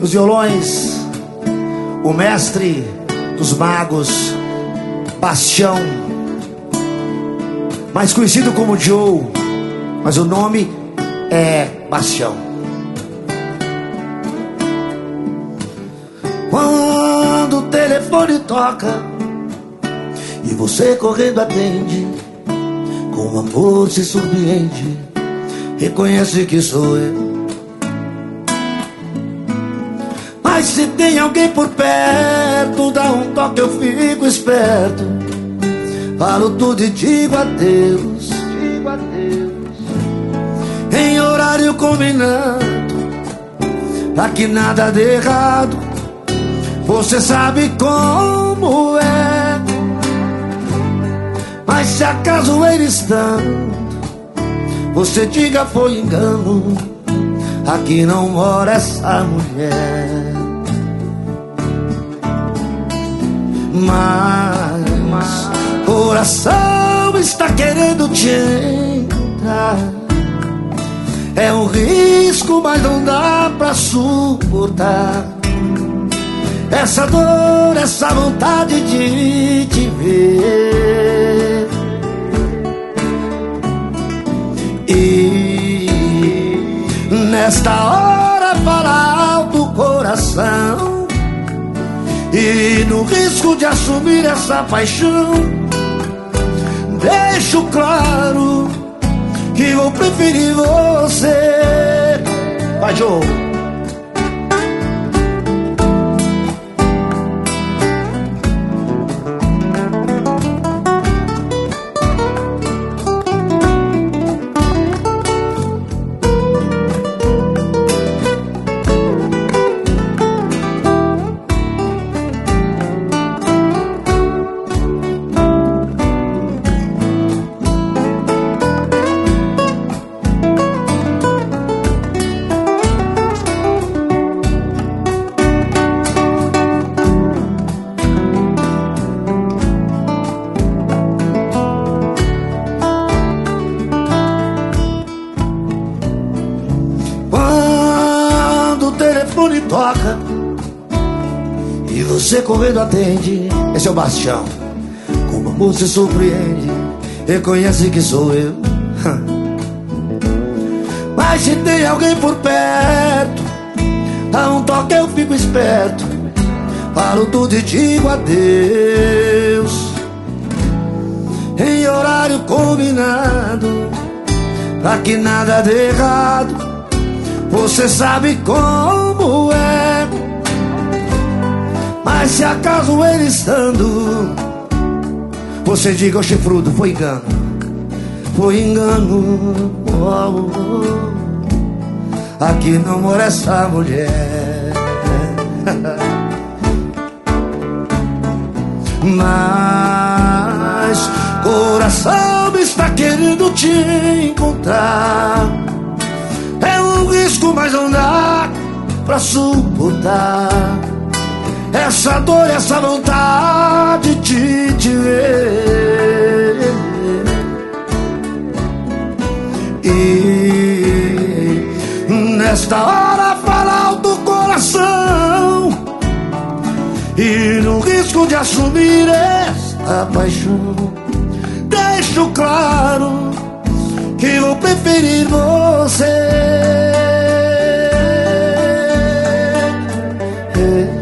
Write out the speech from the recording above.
Nos violões, o mestre dos magos, Bastião, mais conhecido como Joe, mas o nome é Bastião. Quando o telefone toca e você correndo atende, com amor se surpreende, reconhece que sou eu. Mas se tem alguém por perto, dá um toque, eu fico esperto. Falo tudo e digo adeus, em horário combinado, pra que nada dê errado. Você sabe como é. Mas se acaso ele estando, você diga foi engano, aqui não mora essa mulher. Mas coração está querendo te encontrar. É um risco, mas não dá pra suportar. Essa dor, essa vontade de te ver. E nesta hora fala alto o coração, e no risco de assumir essa paixão, deixo claro que vou preferir você. Vai, Joe. O telefone toca e você correndo atende, esse é o Bastião. Como amor se surpreende, reconhece que sou eu. Mas se tem alguém por perto, dá um toque, eu fico esperto. Falo tudo e digo adeus, em horário combinado, pra que nada dê errado. Você sabe como é. Mas se acaso ele estando, você diga ao chifrudo, foi engano, foi engano. Oh, oh. Aqui não mora essa mulher. Mas coração está querendo te encontrar. É um risco, mas não dá pra suportar. Essa dor, essa vontade de te ver. E nesta hora fala alto o coração, e no risco de assumir esta paixão, deixo claro que vou preferir você.